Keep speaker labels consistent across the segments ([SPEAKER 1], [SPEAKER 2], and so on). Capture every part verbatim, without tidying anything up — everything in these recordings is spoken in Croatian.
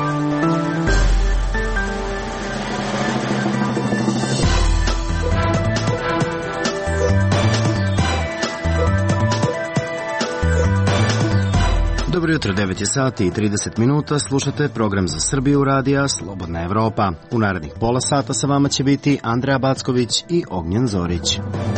[SPEAKER 1] Dobro jutro, devet je sati i trideset minuta, slušate program za Srbiju radija Slobodna Evropa. U narednih pola sata sa vama će biti Andreja Backović i Ognjen Zorić.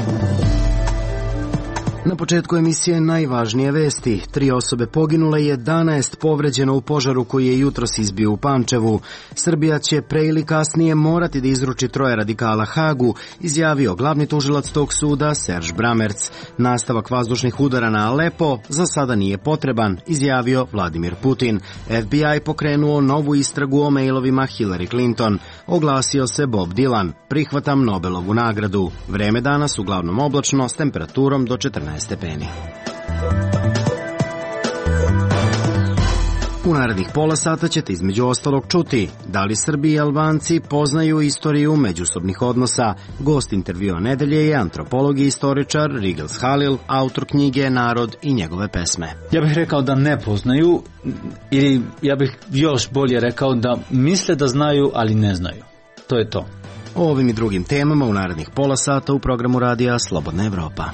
[SPEAKER 1] Na početku emisije najvažnije vesti. Tri osobe poginule, jedanaest povređeno u požaru koji je jutros izbio u Pančevu. Srbija će pre ili kasnije morati da izruči troje radikala Hagu, izjavio glavni tužilac tog suda Serž Bramerc. Nastavak vazdušnih udara na Alepo za sada nije potreban, izjavio Vladimir Putin. F B I pokrenuo novu istragu o mailovima Hillary Clinton. Oglasio se Bob Dylan. Prihvatam Nobelovu nagradu. Vreme danas uglavnom oblačno s temperaturom do četrnaest stepeni. U narednih pola sata ćete između ostalog čuti da li Srbi i Albanci poznaju istoriju međusobnih odnosa. Gost intervjua nedelje je antropolog i istoričar Rigels Halil, autor knjige Narod i njegove pesme.
[SPEAKER 2] Ja bih rekao da ne poznaju, ili ja bih još bolje rekao da misle da znaju, ali ne znaju. To je to.
[SPEAKER 1] O ovim i drugim temama u narednih pola sata u programu radija Slobodna Evropa.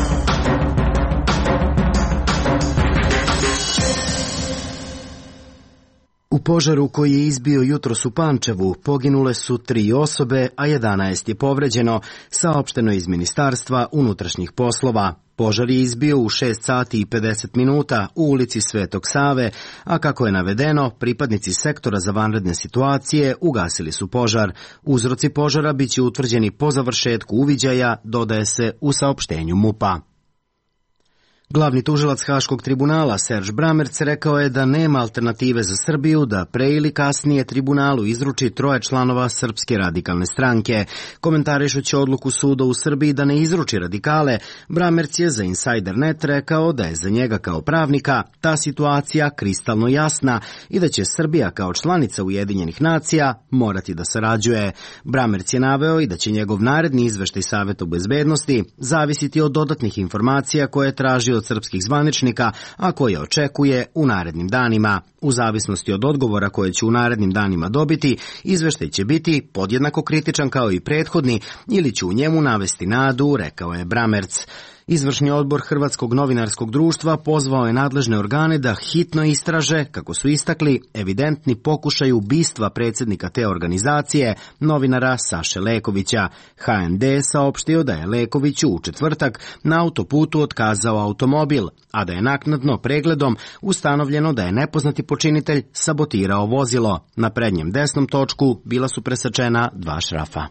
[SPEAKER 1] U požaru koji je izbio jutros u Pančevu poginule su tri osobe, a jedanaest je povređeno, saopšteno iz Ministarstva unutrašnjih poslova. Požar je izbio u šest sati i pedeset minuta u ulici Svetog Save, a kako je navedeno, pripadnici sektora za vanredne situacije ugasili su požar. Uzroci požara biće utvrđeni po završetku uviđaja, dodaje se u saopštenju MUP-a. Glavni tužilac Haškog tribunala Serž Bramerc rekao je da nema alternative za Srbiju da pre ili kasnije tribunalu izruči troje članova Srpske radikalne stranke. Komentarišući odluku suda u Srbiji da ne izruči radikale, Bramerc je za Insider Net rekao da je za njega kao pravnika ta situacija kristalno jasna i da će Srbija kao članica Ujedinjenih nacija morati da sarađuje. Bramerc je naveo i da će njegov naredni izveštaj Saveta bezbednosti zavisiti od dodatnih informacija koje traži od srpskih zvaničnika, a koje očekuje u narednim danima. U zavisnosti od odgovora koje će u narednim danima dobiti, izveštaj će biti podjednako kritičan kao i prethodni ili će u njemu navesti nadu, rekao je Bramerc. Izvršni odbor Hrvatskog novinarskog društva pozvao je nadležne organe da hitno istraže, kako su istakli, evidentni pokušaj ubistva predsjednika te organizacije, novinara Saše Lekovića. H N D saopštio da je Lekoviću u četvrtak na autoputu otkazao automobil, a da je naknadno pregledom ustanovljeno da je nepoznati počinitelj sabotirao vozilo. Na prednjem desnom točku bila su presečena dva šrafa.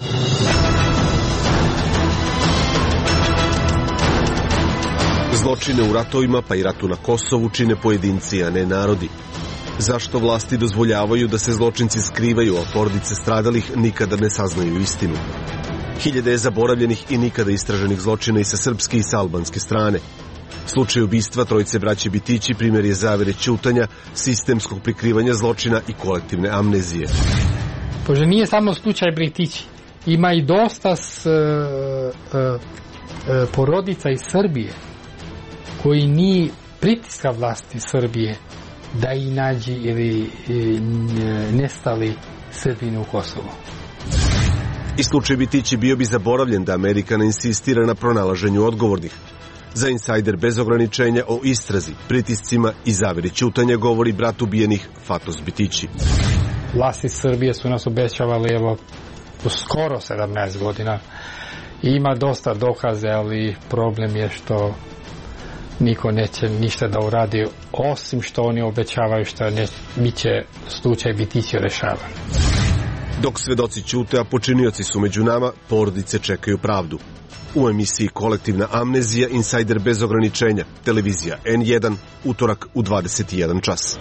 [SPEAKER 3] Zločine u ratovima, pa i ratu na Kosovu, čine pojedinci, a ne narodi. Zašto vlasti dozvoljavaju da se zločinci skrivaju, a porodice stradalih nikada ne saznaju istinu? Hiljade zaboravljenih i nikada istraženih zločina i sa srpske i sa albanske strane. Slučaj ubistva trojice braće Bitići primjer je zavere ćutanja, sistemskog prikrivanja zločina i kolektivne amnezije.
[SPEAKER 4] Pože nije samo slučaj Bitići. Ima i dosta s, uh, uh, uh, porodica iz Srbije koji ni pritiska vlasti Srbije da i nađi ili i, nestali Srbini u Kosovu.
[SPEAKER 3] I slučaj Bitići bio bi zaboravljen da Amerika ne insistira na pronalaženju odgovornih. Za Insider bez ograničenja o istrazi, pritiscima i zaveri ćutanja govori brat ubijenih Fatos Bitići.
[SPEAKER 4] Vlasti Srbije su nas obećavali evo skoro sedamnaest godina. Ima dosta dokaze, ali problem je što niko neće ništa da uradi, osim što oni obećavaju što ne, bit će slučaj Bitići rešavan.
[SPEAKER 3] Dok svedoci ćute, a počinioci su među nama, porodice čekaju pravdu. U emisiji Kolektivna amnezija, Insider bez ograničenja, televizija N jedan, utorak u dvadeset i jedan čas.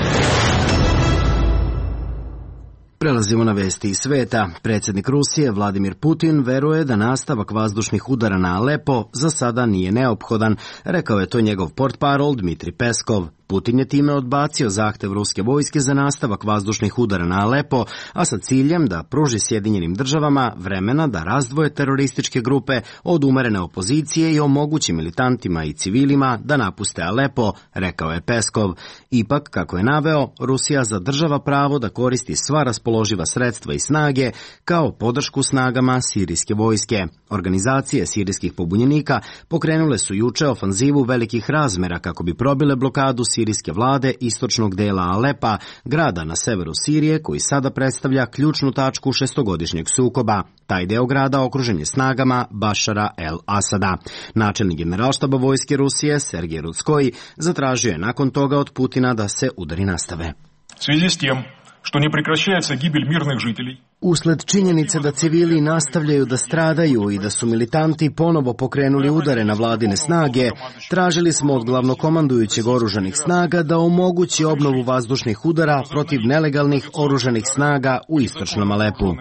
[SPEAKER 1] Prelazimo na vesti iz sveta. Predsjednik Rusije Vladimir Putin veruje da nastavak vazdušnih udara na Alepo za sada nije neophodan, rekao je to njegov portparol Dmitri Peskov. Putin je time odbacio zahtev ruske vojske za nastavak vazdušnih udara na Alepo, a sa ciljem da pruži Sjedinjenim državama vremena da razdvoje terorističke grupe od umerene opozicije i omogući militantima i civilima da napuste Alepo, rekao je Peskov. Ipak, kako je naveo, Rusija zadržava pravo da koristi sva raspoloživa sredstva i snage kao podršku snagama sirijske vojske. Organizacije sirijskih pobunjenika pokrenule su juče ofanzivu velikih razmera kako bi probile blokadu sirijske vlade istočnog dela Alepa, grada na severu Sirije koji sada predstavlja ključnu tačku šestogodišnjeg sukoba. Taj deo grada okružen je snagama Bašara el-Asada. Načelnik generalštaba vojske Rusije Sergej Rudskoj zatražio je nakon toga od Putina da se udari nastave.
[SPEAKER 5] U svezi s tim što ne prekraćaється гибель мирных жителей.
[SPEAKER 1] Usled činjenice da civili nastavljaju da stradaju i da su militanti ponovo pokrenuli udare na vladine snage, tražili smo od glavnokomandujućeg oružanih snaga da omogući obnovu vazdušnih udara protiv nelegalnih oružanih snaga u istočnom Alepu.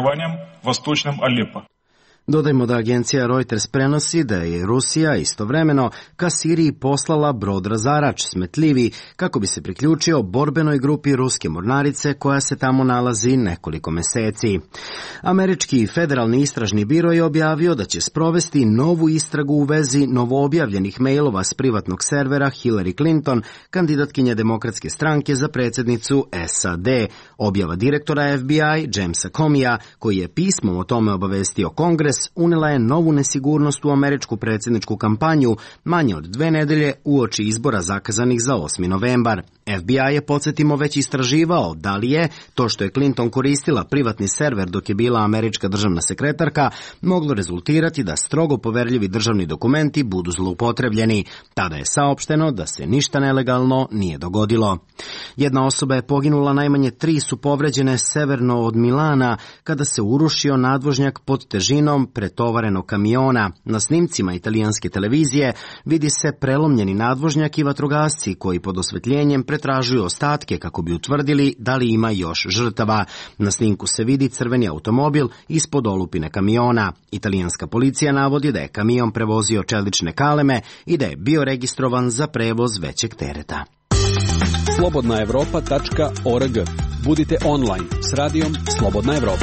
[SPEAKER 1] Dodajmo da agencija Reuters prenosi da je Rusija istovremeno ka Siriji poslala brod razarač smetljivi kako bi se priključio borbenoj grupi ruske mornarice koja se tamo nalazi nekoliko meseci. Američki federalni istražni biro je objavio da će sprovesti novu istragu u vezi novoobjavljenih mailova s privatnog servera Hillary Clinton, kandidatkinje Demokratske stranke za predsjednicu S A D. Objava direktora F B I Jamesa Comeyja, koji je pismom o tome obavestio Kongres, unela je novu nesigurnost u američku predsjedničku kampanju manje od dve nedelje uoči izbora zakazanih za osmi novembar. F B I je, podsjetimo, već istraživao da li je to što je Clinton koristila privatni server dok je bila američka državna sekretarka moglo rezultirati da strogo poverljivi državni dokumenti budu zloupotrebljeni. Tada je saopšteno da se ništa nelegalno nije dogodilo. Jedna osoba je poginula, najmanje tri su povređene severno od Milana kada se urušio nadvožnjak pod težinom pretovarenog kamiona. Na snimcima italijanske televizije vidi se prelomljeni nadvožnjak i vatrogasci koji pod osvetljenjem pretražuju ostatke kako bi utvrdili da li ima još žrtava. Na snimku se vidi crveni automobil ispod olupine kamiona. Italijanska policija navodi da je kamion prevozio čelične kaleme i da je bio registrovan za prevoz većeg tereta.
[SPEAKER 6] slobodna evropa tačka org. Budite online s radijom Slobodna Evropa.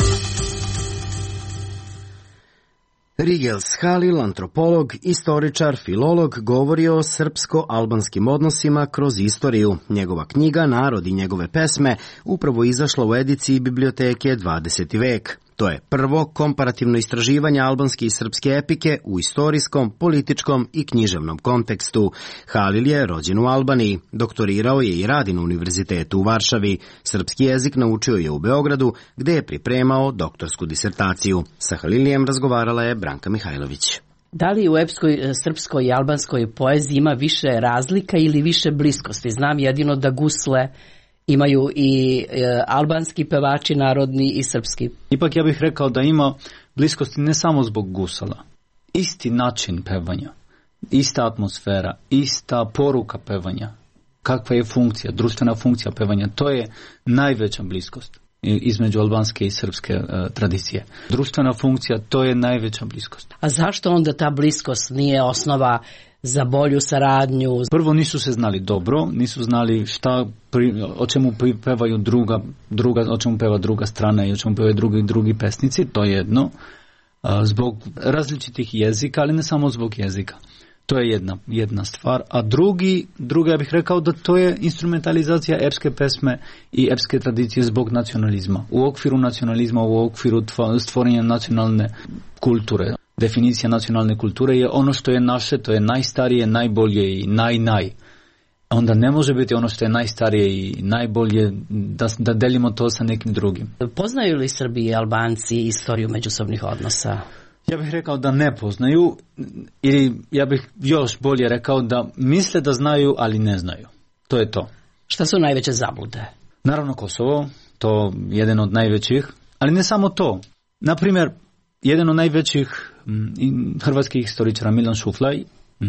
[SPEAKER 1] Rigels Halil, antropolog, istoričar, filolog, govori o srpsko-albanskim odnosima kroz istoriju. Njegova knjiga Narod i njegove pesme upravo izašla u ediciji biblioteke dvadeseti vek. To je prvo komparativno istraživanje albanske i srpske epike u istorijskom, političkom i književnom kontekstu. Halil je rođen u Albaniji, doktorirao je i radi na univerzitetu u Varšavi. Srpski jezik naučio je u Beogradu, gde je pripremao doktorsku disertaciju. Sa Halilijem razgovarala je Branka Mihajlović.
[SPEAKER 7] Da li u epskoj, srpskoj i albanskoj poeziji ima više razlika ili više bliskosti? Znam jedino da gusle imaju i e, albanski pevači narodni i srpski.
[SPEAKER 2] Ipak ja bih rekao da ima bliskosti ne samo zbog gusala. Isti način pevanja, ista atmosfera, ista poruka pevanja, kakva je funkcija, društvena funkcija pevanja, to je najveća bliskost između albanske i srpske e, tradicije. Društvena funkcija, to je najveća bliskost.
[SPEAKER 7] A zašto onda ta bliskost nije osnova za bolju saradnju?
[SPEAKER 2] Prvo nisu se znali dobro, nisu znali šta, pri, o čemu pevaju druga, druga, o čemu peva druga strana i o čemu pevaju drugi, drugi pesnici, to je jedno. A, zbog različitih jezika, ali ne samo zbog jezika. To je jedna, jedna stvar. A drugi, druga, ja bih rekao da to je instrumentalizacija epske pesme i epske tradicije zbog nacionalizma. U okviru nacionalizma, u okviru stvorenja nacionalne kulture. Definicija nacionalne kulture je ono što je naše, to je najstarije, najbolje i naj-naj. Onda ne može biti ono što je najstarije i najbolje da, da delimo to sa nekim drugim.
[SPEAKER 7] Poznaju li Srbi i Albanci istoriju međusobnih odnosa?
[SPEAKER 2] Ja bih rekao da ne poznaju, ili ja bih još bolje rekao da misle da znaju, ali ne znaju. To je to.
[SPEAKER 7] Šta su najveće zablude?
[SPEAKER 2] Naravno Kosovo, to je jedan od najvećih, ali ne samo to. Naprimjer, jedan od najvećih hrvatskih historičara Milan Šuflaj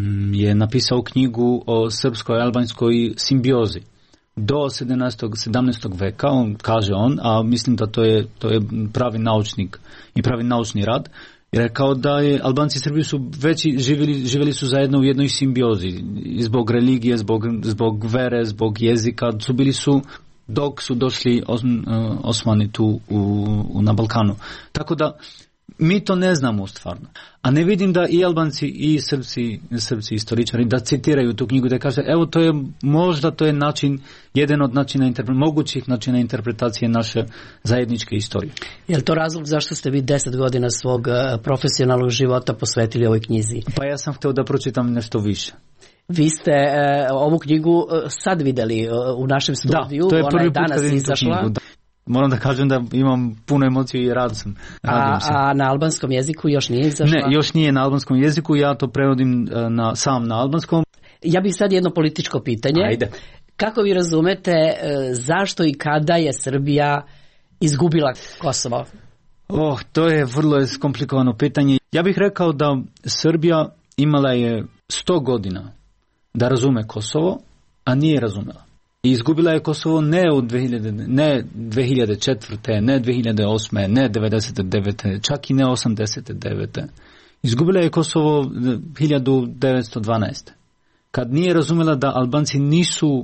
[SPEAKER 2] je napisao knjigu o srpskoj-albanskoj simbiozi. Do sedamnaestog veka, on kaže on, a mislim da to je, to je pravi naučnik i pravi naučni rad, I rekao da je Albanci i Srbi su veći, živjeli, živjeli su zajedno u jednoj simbiozi. Zbog religije, zbog, zbog vere, zbog jezika, su bili su dok su došli os, Osmani tu u, u, na Balkanu. Tako da mi to ne znamo stvarno. A ne vidim da i Albanci i Srpci, Srpci istoričari da citiraju tu knjigu, da kaže evo to je možda to je način, jedan od načina mogućih načina interpretacije naše zajedničke istorije.
[SPEAKER 7] Je li to razlog zašto ste vi deset godina svog profesionalnog života posvetili ovoj knjizi?
[SPEAKER 2] Pa ja sam htio da pročitam nešto više.
[SPEAKER 7] Vi ste e, ovu knjigu sad vidjeli u našem studiju,
[SPEAKER 2] da, to je
[SPEAKER 7] ona
[SPEAKER 2] prvi
[SPEAKER 7] je danas
[SPEAKER 2] put
[SPEAKER 7] izašla.
[SPEAKER 2] Moram da kažem da imam puno emocije i rad sam.
[SPEAKER 7] A, a na albanskom jeziku još nije izašla?
[SPEAKER 2] Ne, još nije na albanskom jeziku, ja to prevodim na, sam na albanskom.
[SPEAKER 7] Ja bih sad jedno političko pitanje.
[SPEAKER 2] Ajde.
[SPEAKER 7] Kako vi razumete zašto i kada je Srbija izgubila Kosovo?
[SPEAKER 2] Oh, to je vrlo komplikovano pitanje. Ja bih rekao da Srbija imala je sto godina da razume Kosovo, a nije razumela. I izgubila je Kosovo ne u dve hiljade, ne dve hiljade četvrte, ne dve hiljade osme, ne devedeset devete, čak i ne osamdeset devete. Izgubila je Kosovo hiljadu devetsto dvanaeste. Kad nije razumela da Albanci nisu uh,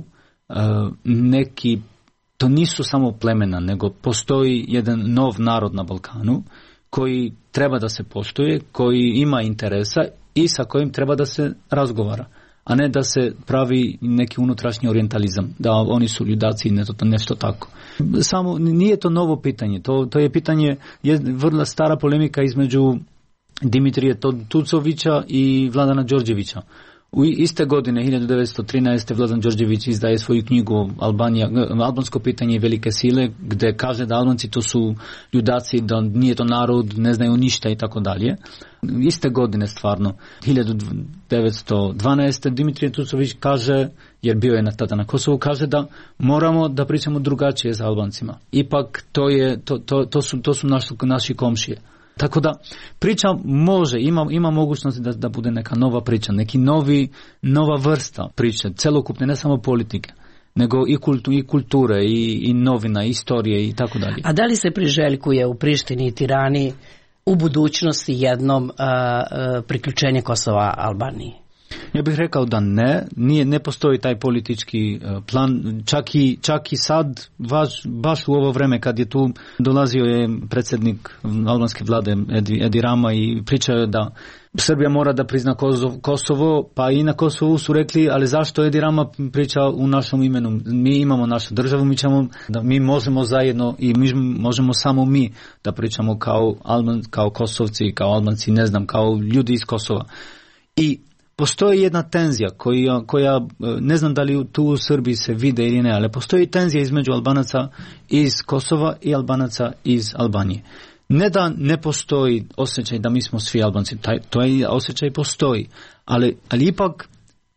[SPEAKER 2] neki, to nisu samo plemena, nego postoji jedan nov narod na Balkanu koji treba da se poštuje, koji ima interesa i sa kojim treba da se razgovara, a ne da se pravi neki unutrašnji orijentalizam, da oni su ljudaci i nešto tako. Samo nije to novo pitanje, to, to je pitanje, je vrlo stara polemika između Dimitrije Tucovića i Vladana Đorđevića. U iste godine, hiljadu devetsto trinaeste. Vladan Đorđević izdaje svoju knjigu Albanija, Albansko pitanje i velike sile, gde kaže da Albanci to su ljudaci, da nije to narod, ne znaju ništa i tako dalje. Iste godine stvarno, hiljadu devetsto dvanaeste. Dimitrije Tucović kaže, jer bio je na tada na Kosovu, kaže da moramo da pričamo drugačije sa Albancima. Ipak to, je, to, to, to su, to su naši, naši komšije. Tako da priča može, ima, ima mogućnost da, da bude neka nova priča, neki novi, nova vrsta priče, celokupne, ne samo politike, nego i, kultu, i kulture, i, i novina, i istorije i tako dalje.
[SPEAKER 7] A da li se priželjkuje u Prištini i Tirani u budućnosti jednom a, a, priključenje Kosova Albaniji?
[SPEAKER 2] Ja bih rekao da ne, nije, ne postoji taj politički plan, čak i, čak i sad, baš, baš u ovo vreme kad je tu dolazio je predsjednik albanske vlade Edi, Edi Rama i pričao je da Srbija mora da prizna Kosovo, pa i na Kosovu su rekli, ali zašto Edi Rama priča u našom imenu? Mi imamo našu državu, mi ćemo, da mi možemo zajedno i mi možemo samo mi da pričamo kao, Alban, kao Kosovci, kao Albanci, ne znam, kao ljudi iz Kosova. I postoji jedna tenzija koja, koja, ne znam da li tu u Srbiji se vide ili ne, ali postoji tenzija između Albanaca iz Kosova i Albanaca iz Albanije. Ne da ne postoji osjećaj da mi smo svi Albanci, taj, to je osjećaj postoji, ali, ali ipak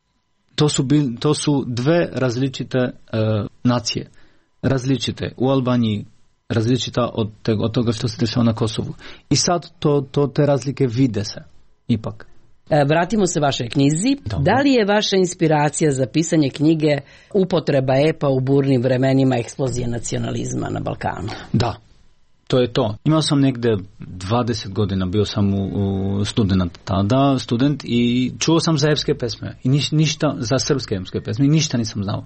[SPEAKER 2] to su, bil, to su dve različite uh, nacije, različite u Albaniji, različita od, te, od toga što se dešava na Kosovu. I sad to, to, te razlike vide se ipak.
[SPEAKER 7] Vratimo se vašoj knjizi.
[SPEAKER 2] Dobro.
[SPEAKER 7] Da li je vaša inspiracija za pisanje knjige upotreba epa u burnim vremenima eksplozije nacionalizma na Balkanu?
[SPEAKER 2] Da, to je to. Imao sam negde dvadeset godina, bio sam u, u student tada, student i čuo sam za epske pesme i niš, ništa, za srpske epske pesme i ništa nisam znao.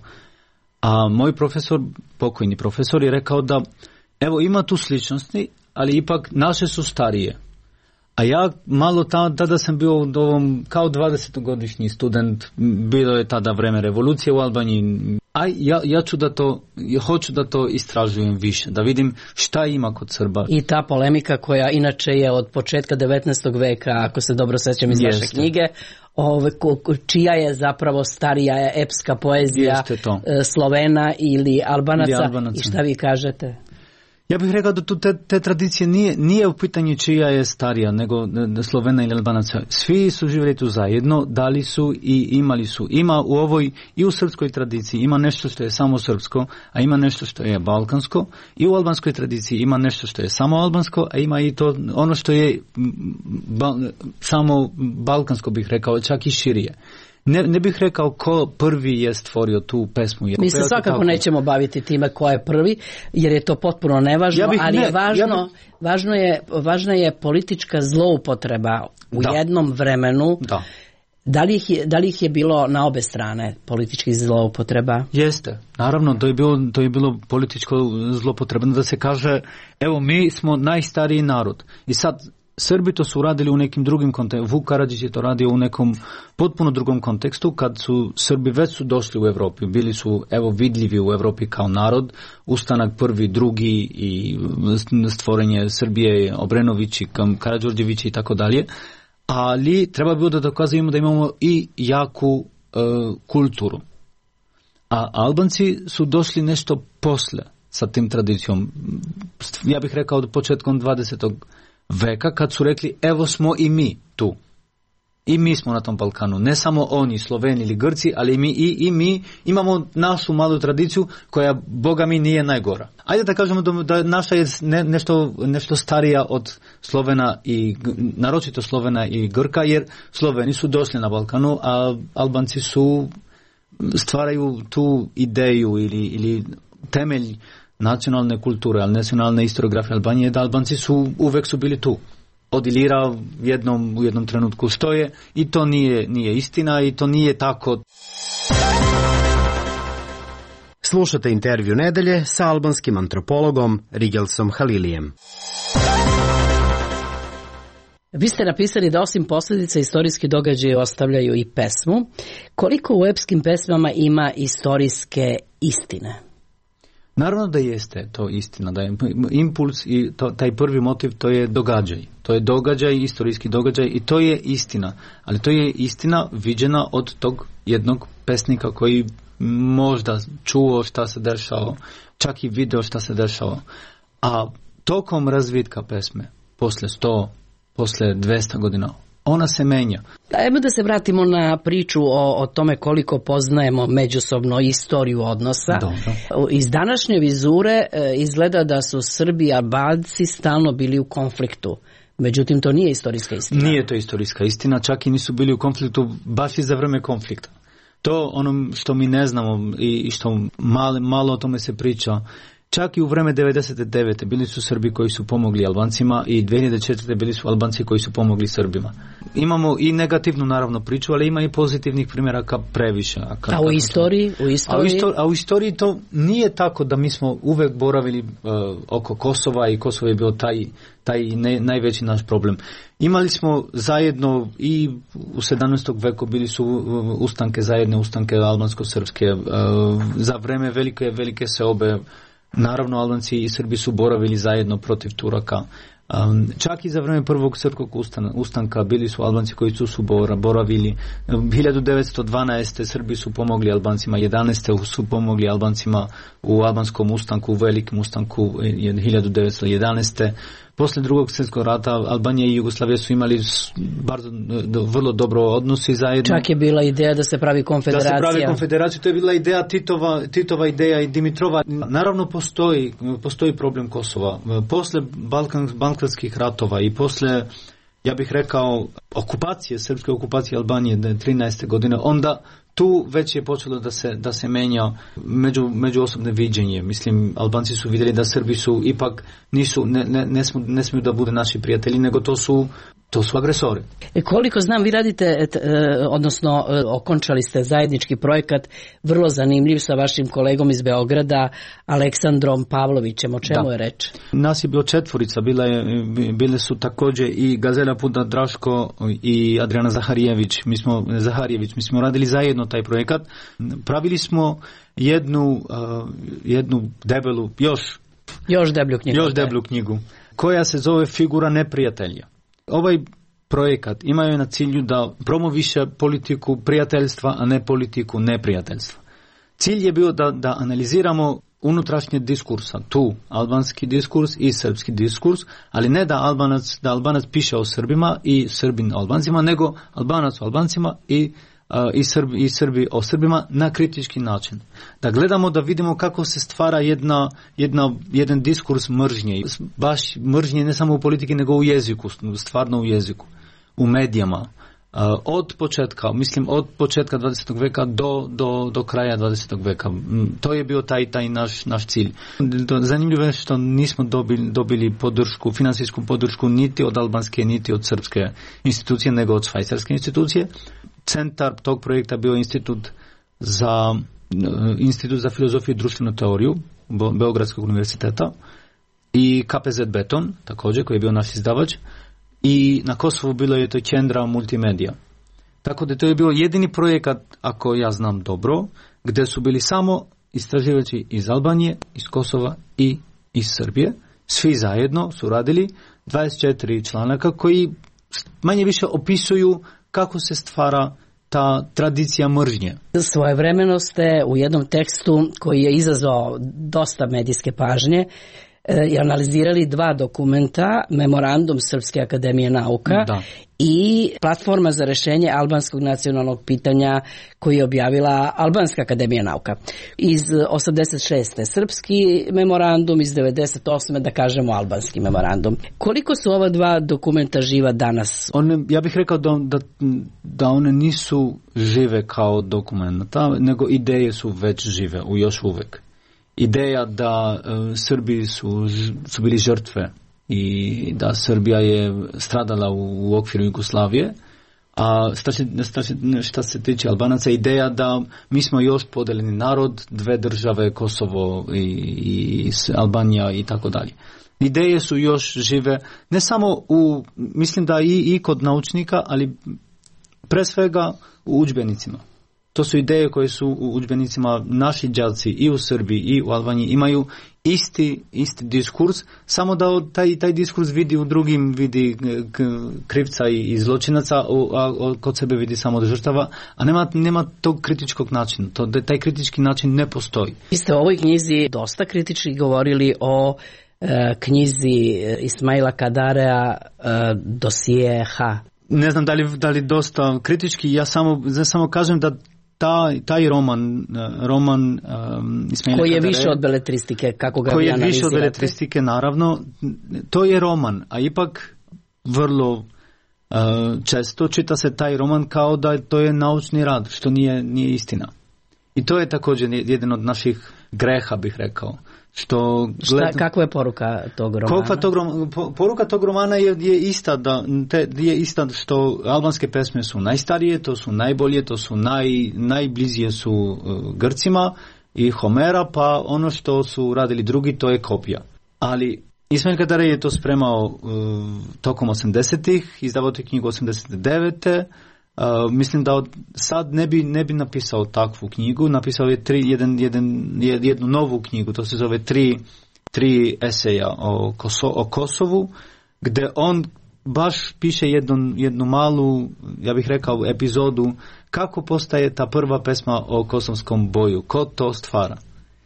[SPEAKER 2] A moj profesor, pokojni profesor, je rekao da evo ima tu sličnosti, ali ipak naše su starije. A ja malo tada sam bio u ovom, kao dvadesetogodišnji student, bilo je tada vreme revolucije u Albaniji, a ja, ja ću da to, ja hoću da to istražujem više, da vidim šta ima kod Srba.
[SPEAKER 7] I ta polemika koja inače je od početka devetnaestog veka, ako se dobro sećam iz vaše knjige, ove, čija je zapravo starija epska poezija Slovena ili Albanaca, ili Albanaca, i šta vi kažete?
[SPEAKER 2] Ja bih rekao da tu te, te tradicije nije, nije u pitanju čija je starija nego Slovena ili Albanaca. Svi su živjeli tu zajedno, dali su i imali su. Ima u ovoj i u srpskoj tradiciji ima nešto što je samo srpsko, a ima nešto što je balkansko. I u albanskoj tradiciji ima nešto što je samo albansko, a ima i to ono što je ba, samo balkansko, bih rekao, čak i širije. Ne, ne bih rekao ko prvi je stvorio tu pesmu.
[SPEAKER 7] Mi se svakako tako. Nećemo baviti time ko je prvi, jer je to potpuno nevažno, ja bih, ali ne, je važno, ja bih... važno je, važna je politička zloupotreba u da. jednom vremenu.
[SPEAKER 2] Da.
[SPEAKER 7] Da li, ih je, da li ih je bilo na obe strane političkih zloupotreba?
[SPEAKER 2] Jeste, naravno, to je bilo, to je bilo političko zloupotrebno da se kaže, evo mi smo najstariji narod i sad Srbi to su radili u nekim drugim kontekstu. Vuk Karadžić je to radio u nekom potpuno drugom kontekstu, kad su Srbi već su došli u Europi, bili su evo vidljivi u Europi kao narod, ustanak prvi, drugi i stvorenje Srbije, Obrenovići, Karađorđevići i tako dalje. Ali treba bilo da dokazujemo da imamo i jaku e, kulturu. A Albanci su došli nešto posle sa tim tradicijom. Ja bih rekao od početkom dvadesetog veka kad su rekli evo smo i mi tu. I mi smo na tom Balkanu. Ne samo oni, Sloveni ili Grci, ali mi i, i mi imamo našu malu tradiciju koja, Boga mi, nije najgora. Ajde da kažemo da naša je ne, nešto, nešto starija od Slovena i naročito Slovena i Grka, jer Sloveni su došli na Balkanu, a Albanci su stvaraju tu ideju ili, ili temelj nacionalne kulture, ali nacionalne historiografije Albanije, da Albanci su uvek su bili tu. Od Ilira jednom, u jednom trenutku stoje i to nije, nije istina i to nije tako.
[SPEAKER 1] Slušate intervju nedelje sa albanskim antropologom Rigelsom Halilijem.
[SPEAKER 7] Vi ste napisali da osim posljedica istorijski događaji ostavljaju i pesmu. Koliko u epskim pesmama ima istorijske istine?
[SPEAKER 2] Naravno da jeste to istina, da je impuls i to, taj prvi motiv to je događaj. To je događaj, istorijski događaj i to je istina. Ali to je istina viđena od tog jednog pesnika koji možda čuo šta se dešava, čak i video šta se dešava. A tokom razvitka pesme, posle sto, posle dvesta godina, ona se menja.
[SPEAKER 7] Ajmo da se vratimo na priču o, o tome koliko poznajemo međusobno istoriju odnosa.
[SPEAKER 2] Dobro.
[SPEAKER 7] Iz današnje vizure e, izgleda da su Srbi i Albanci stalno bili u konfliktu. Međutim, to nije istorijska istina.
[SPEAKER 2] Nije to istorijska istina, čak i nisu bili u konfliktu baš i za vreme konflikta. To ono što mi ne znamo i što malo, malo o tome se priča. Čak i u vreme devedeset devete bili su Srbi koji su pomogli Albancima i dve hiljade četvrte bili su Albanci koji su pomogli Srbima. Imamo i negativnu naravno priču, ali ima i pozitivnih primjeraka previše. A,
[SPEAKER 7] a u istoriji? U istoriji?
[SPEAKER 2] A, u istoriji, a u istoriji to nije tako da mi smo uvek boravili uh, oko Kosova i Kosovo je bio taj, taj ne, najveći naš problem. Imali smo zajedno i u sedamnaestom veku bili su ustanke, zajedne ustanke albansko-srpske. Uh, za vreme velike, velike seobe naravno, Albanci i Srbi su boravili zajedno protiv Turaka. Um, čak i za vreme prvog srpskog ustan, ustanka bili su Albanci koji su, su boravili. hiljadu devetsto dvanaeste. Srbi su pomogli Albancima, jedanaeste. su pomogli Albancima u albanskom ustanku, u velikom ustanku hiljadu devetsto jedanaeste. Posle drugog svjetskog rata Albanija i Jugoslavija su imali bardzo, vrlo dobro odnosi zajedno.
[SPEAKER 7] Čak je bila ideja da se pravi konfederacija.
[SPEAKER 2] Da se pravi konfederacija, to je bila ideja Titova, Titova ideja i Dimitrova. Naravno postoji, postoji problem Kosova. Posle Balkan, balkanskih ratova i posle, ja bih rekao, okupacije, srpske okupacije Albanije trinaeste godine, onda tu već je počelo da se, da se menja među, međuosobne viđenje. Mislim, Albanci su vidjeli da Srbi su ipak nisu, ne, ne, ne, smiju, ne smiju da bude naši prijatelji, nego to su, to su agresori.
[SPEAKER 7] E koliko znam, vi radite, t, odnosno okončali ste zajednički projekat, vrlo zanimljiv sa vašim kolegom iz Beograda, Aleksandrom Pavlovićem. O čemu
[SPEAKER 2] da.
[SPEAKER 7] je reč?
[SPEAKER 2] Nas je bilo četvorica, bila je, bile su također i Gazela Puda Draško i Adriana Zaharijević. Mi smo, Zaharijević, mi smo radili zajedno taj projekat. Pravili smo jednu, uh, jednu debelu, još,
[SPEAKER 7] još deblju knjigu,
[SPEAKER 2] još deblju knjigu, koja se zove Figura neprijatelja. Ovaj projekat imaju na cilju da promoviše politiku prijateljstva, a ne politiku neprijateljstva. Cilj je bio da, da analiziramo unutrašnje diskursa, tu albanski diskurs i srpski diskurs, ali ne da Albanac, da Albanac piše o Srbima i Srbin o Albancima, nego Albanac o Albancima i Uh, i, Srbi, i Srbi o Srbima na kritički način. Da gledamo, da vidimo kako se stvara jedna, jedna, jedan diskurs mržnje. Baš mržnje ne samo u politiki, nego u jeziku, stvarno u jeziku. U medijama. od početka, mislim od početka dvadesetog veka do, do, do kraja dvadesetog veka. To je bio taj, taj naš, naš cilj. Zanimljivo je što nismo dobili, dobili podršku, finansijsku podršku niti od albanske, niti od srpske institucije, nego od švajcarske institucije. Centar tog projekta bio institut za, institut za filozofiju i društvenu teoriju Beogradskog univerziteta i K P Z Beton, također, koji je bio naš izdavač. I na Kosovu bilo je to Kendra Multimedija. Tako da to je bio jedini projekat, ako ja znam dobro, gdje su bili samo istraživači iz Albanije, iz Kosova i iz Srbije. Svi zajedno su radili dvadeset četiri članaka koji manje više opisuju kako se stvara ta tradicija mržnje.
[SPEAKER 7] Svojevremeno ste u jednom tekstu koji je izazvao dosta medijske pažnje i analizirali dva dokumenta, memorandum Srpske akademije nauka da. I platforma za rešenje albanskog nacionalnog pitanja koji je objavila Albanska akademija nauka. Iz osamdeset šeste srpski memorandum, iz devedeset osme da kažemo albanski memorandum. Koliko su ova dva dokumenta živa danas?
[SPEAKER 2] One, ja bih rekao da, da, da one nisu žive kao dokumenta, nego ideje su već žive, u još uvek. Ideja da uh, Srbi su, su bili žrtve i da Srbija je stradala u, u okviru Jugoslavije, a šta se tiče Albanaca, ideja da mi smo još podeljeni narod, dve države, Kosovo i, i Albanija i tako dalje. Ideje su još žive, ne samo u, mislim da i, i kod naučnika, ali pre svega u udžbenicima. To su ideje koje su u udžbenicima, naši đaci i u Srbiji i u Albaniji imaju isti, isti diskurs, samo da taj, taj diskurs vidi u drugim, vidi krivca i, i zločinaca, a kod sebe vidi samo do žrtava, a nema, nema tog kritičkog načina. To, taj kritički način ne postoji.
[SPEAKER 7] Vi ste u ovoj knjizi dosta kritički govorili o e, knjizi Ismaila Kadarea e, Dosije H.
[SPEAKER 2] Ne znam da li, da li dosta kritički, ja samo, ja samo kažem da Taj, taj roman, roman um, Ismaila
[SPEAKER 7] koji je
[SPEAKER 2] Kadare,
[SPEAKER 7] više od beletristike, kako ga
[SPEAKER 2] koji
[SPEAKER 7] vi
[SPEAKER 2] je
[SPEAKER 7] analizirate?
[SPEAKER 2] više od beletristike, naravno, to je roman, a ipak vrlo uh, često čita se taj roman kao da to je naučni rad, što nije, nije istina. I to je također jedan od naših greha, bih rekao. Što gled...
[SPEAKER 7] Šta, kakva je poruka tog romana?
[SPEAKER 2] Tog rom... Poruka tog romana je, je ista da te, je ista što albanske pesme su najstarije, to su najbolje, to su naj, najbližije su uh, Grcima i Homera, pa ono što su radili drugi to je kopija. Ali Ismail Kadare je to spremao uh, tokom osamdesetih, izdavao tu knjigu osamdeset devete. Uh, mislim da od, sad ne bi, ne bi napisao takvu knjigu, napisao je tri, jedan, jedan, jednu novu knjigu, to se zove tri, tri eseja o, Koso, o Kosovu, gdje on baš piše jednu, jednu malu, ja bih rekao, epizodu kako postaje ta prva pesma o kosovskom boju, ko to stvara.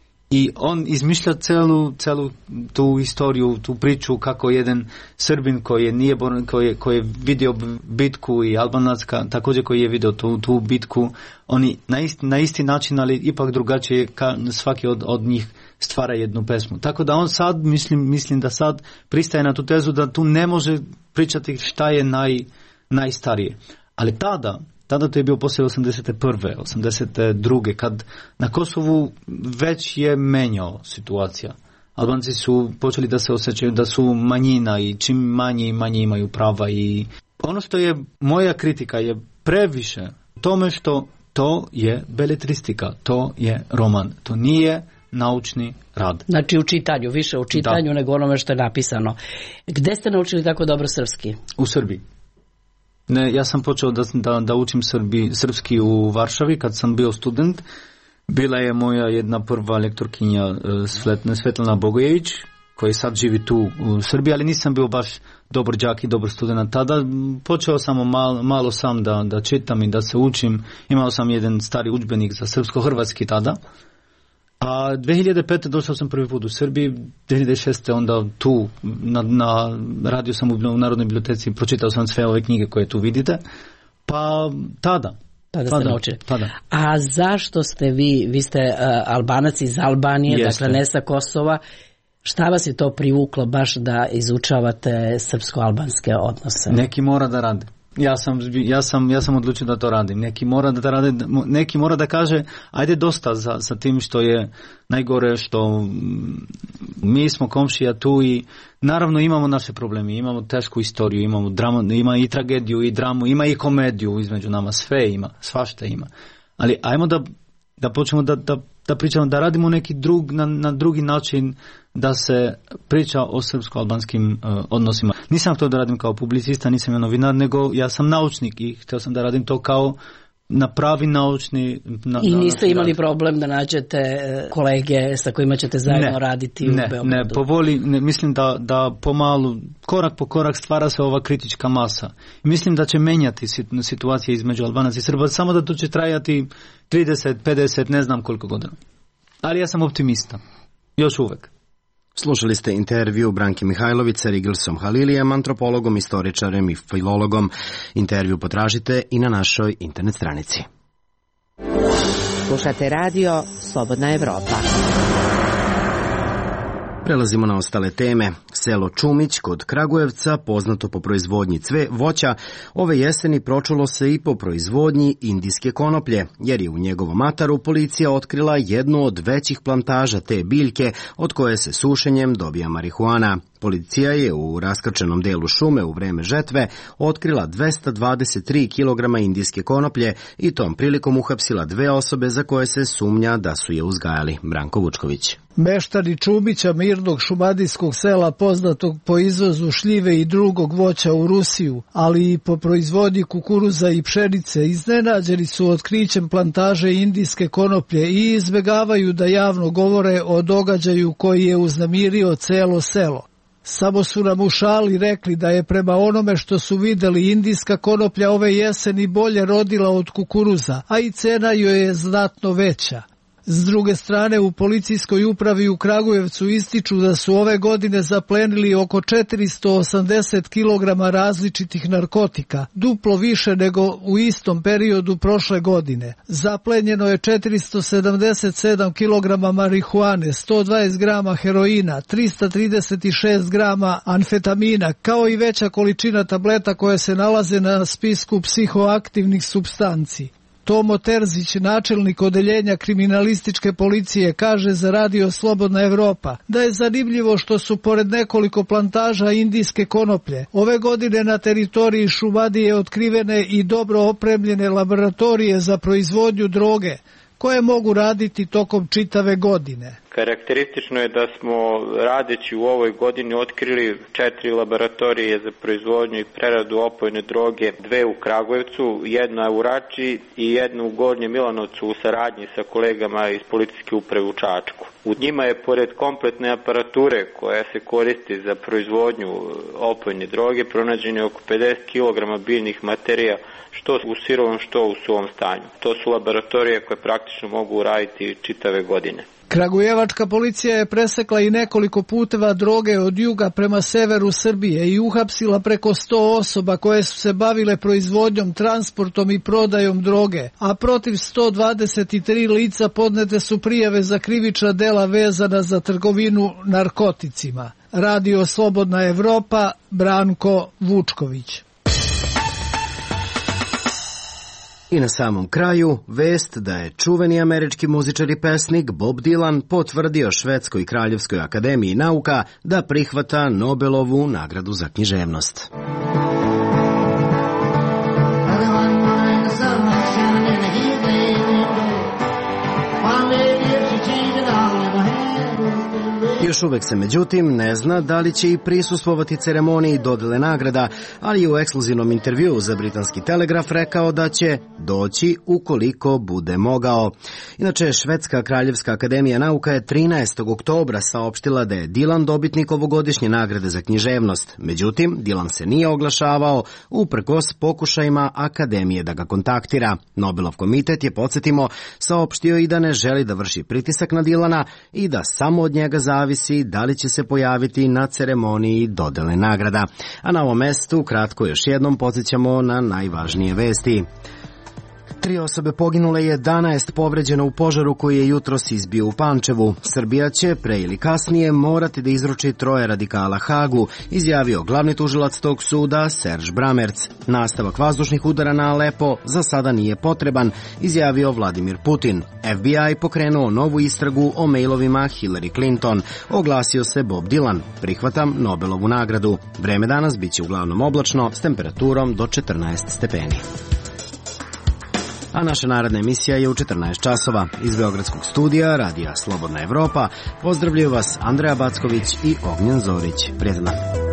[SPEAKER 2] I on izmišlja celu, celu tu istoriju, tu priču kako jedan Srbin koji je, nije, koji je, koji je vidio bitku i Albanac također koji je vidio tu, tu bitku, oni na isti, na isti način, ali ipak drugačije, ka, svaki od, od njih stvara jednu pesmu. Tako da on sad, mislim, mislim da sad pristaje na tu tezu da tu ne može pričati šta je naj, najstarije. Ali tada, Tada to je bio poslije osamdeset prve, osamdeset druge, kad na Kosovu već je menjao situacija. Albanci su počeli da se osjećaju da su manjina i čim manje i manje imaju prava. I ono što je moja kritika je previše tome što to je beletristika, to je roman, to nije naučni rad.
[SPEAKER 7] Znači u čitanju, više u čitanju da. Nego onome što je napisano. Gde ste naučili tako dobro srpski?
[SPEAKER 2] U Srbiji. Ne, ja sam počeo da, da, da učim Srbi, srpski u Varšavi kad sam bio student. Bila je moja jedna prva lektorkinja Svetlana Bogojević, koja sad živi tu u Srbiji, ali nisam bio baš dobar đak i dobar student tada. Počeo sam malo, malo sam da, da čitam i da se učim. Imao sam jedan stari udžbenik za srpsko-hrvatski tada. A dve hiljade pete došao sam prvi put u Srbiji, dve hiljade šeste onda tu na, na radio sam u Narodnoj biblioteci, pročitao sam sve ove knjige koje tu vidite, pa tada.
[SPEAKER 7] Tada ste naučili. A zašto ste vi, vi ste uh, Albanac iz Albanije, Jeste. Dakle ne sa Kosova, šta vas je to privuklo baš da izučavate srpsko-albanske odnose?
[SPEAKER 2] Neki mora da rade. Ja sam, ja sam, ja sam odlučio da to radim. Neki mora da, rade, neki mora da kaže ajde dosta za, sa tim što je najgore, što mi smo komšija tu i naravno imamo naše probleme, imamo tešku istoriju, imamo dramu, ima i tragediju i dramu, ima i komediju između nama, sve ima, svašta ima. Ali ajmo da, da počnemo da, da, da pričamo, da radimo neki drug, na, na drugi način da se priča o srpsko-albanskim uh, odnosima. Nisam htio da radim kao publicista, nisam ja novinar, nego ja sam naučnik i htio sam da radim to kao na pravi naučni... Na,
[SPEAKER 7] I niste na, imali problem da nađete kolege sa kojima ćete zajedno ne, raditi u
[SPEAKER 2] ne,
[SPEAKER 7] Beogradu?
[SPEAKER 2] Ne, povoli, ne, mislim da, da pomalu, korak po korak stvara se ova kritička masa. Mislim da će menjati situacije između Albanaca i Srba, samo da to će trajati trideset, pedeset, ne znam koliko godina. Ali ja sam optimista, još uvek.
[SPEAKER 1] Slušali ste intervju Branke Mihajlović sa Rigilsom Halilijem, antropologom, istoričarem i filologom. Intervju potražite i na našoj internet stranici.
[SPEAKER 8] Slušate radio Slobodna Evropa.
[SPEAKER 1] Prelazimo na ostale teme. Selo Čumić kod Kragujevca, poznato po proizvodnji cve voća, ove jeseni pročulo se i po proizvodnji indijske konoplje, jer je u njegovom ataru policija otkrila jednu od većih plantaža te biljke, od koje se sušenjem dobija marihuana. Policija je u raskrčenom delu šume u vreme žetve otkrila dvesta dvadeset tri kilograma indijske konoplje i tom prilikom uhapsila dve osobe za koje se sumnja da su je uzgajali. Branko Vučković.
[SPEAKER 9] Meštari Čumića, mirnog šumadijskog sela poznatog po izvozu šljive i drugog voća u Rusiju, ali i po proizvodnji kukuruza i pšenice, iznenađeni su otkrićem plantaže indijske konoplje i izbegavaju da javno govore o događaju koji je uznemirio celo selo. Samo su nam u šali rekli da je prema onome što su videli indijska konoplja ove jeseni bolje rodila od kukuruza, a i cena joj je znatno veća. S druge strane, u policijskoj upravi u Kragujevcu ističu da su ove godine zaplenili oko četiristo osamdeset kilograma različitih narkotika, duplo više nego u istom periodu prošle godine. Zaplenjeno je četiristo sedamdeset sedam kilograma marihuane, sto dvadeset grama heroina, trista trideset šest grama amfetamina, kao i veća količina tableta koje se nalaze na spisku psihoaktivnih supstanci. Tomo Terzić, načelnik odeljenja kriminalističke policije, kaže za radio Slobodna Evropa da je zanimljivo što su pored nekoliko plantaža indijske konoplje ove godine na teritoriji Šumadije otkrivene i dobro opremljene laboratorije za proizvodnju droge, koje mogu raditi tokom čitave godine.
[SPEAKER 10] Karakteristično je da smo radeći u ovoj godini otkrili četiri laboratorije za proizvodnju i preradu opojne droge, dve u Kragujevcu, jedna u Rači i jedna u Gornjem Milanovcu u saradnji sa kolegama iz policijske uprave u Čačku. U njima je pored kompletne aparature koja se koristi za proizvodnju opojne droge pronađeno oko pedeset kilograma biljnih materija, što u sirovom, što u suvom stanju. To su laboratorije koje praktično mogu raditi čitave godine.
[SPEAKER 9] Kragujevačka policija je presekla i nekoliko puteva droge od juga prema severu Srbije i uhapsila preko sto osoba koje su se bavile proizvodnjom, transportom i prodajom droge, a protiv sto dvadeset tri lica podnete su prijave za krivična dela vezana za trgovinu narkoticima. Radio Slobodna Evropa, Branko Vučković.
[SPEAKER 1] I na samom kraju, vest da je čuveni američki muzičar i pesnik Bob Dylan potvrdio Švedskoj kraljevskoj akademiji nauka da prihvata Nobelovu nagradu za književnost. Još uvek se međutim ne zna da li će i prisustvovati ceremoniji dodele nagrada, ali je u ekskluzivnom intervjuu za britanski Telegraf rekao da će doći ukoliko bude mogao. Inače, Švedska kraljevska akademija nauka je trinaestog oktobra saopštila da je Dylan dobitnik ovogodišnje nagrade za književnost. Međutim, Dylan se nije oglašavao uprkos pokušajima akademije da ga kontaktira. Nobelov komitet je, podsjetimo, saopštio i da ne želi da vrši pritisak na Dylana i da samo od njega zavisi da li će se pojaviti na ceremoniji dodele nagrada. A na ovom mestu kratko još jednom podsjećamo na najvažnije vesti. Tri osobe poginule, jedanaest povređeno u požaru koji je jutros izbio u Pančevu. Srbija će pre ili kasnije morati da izruči troje radikala Hagu, izjavio glavni tužilac tog suda Serž Bramerc. Nastavak vazdušnih udara na Alepo za sada nije potreban, izjavio Vladimir Putin. F B I pokrenuo novu istragu o mailovima Hillary Clinton, oglasio se Bob Dylan. Prihvatam Nobelovu nagradu. Vreme danas biće uglavnom oblačno s temperaturom do četrnaest stepeni. A naša naredna emisija je u četrnaest časova. Iz Beogradskog studija Radija Slobodna Evropa pozdravljaju vas Andreja Backović i Ognjen Zorić. Prijatno.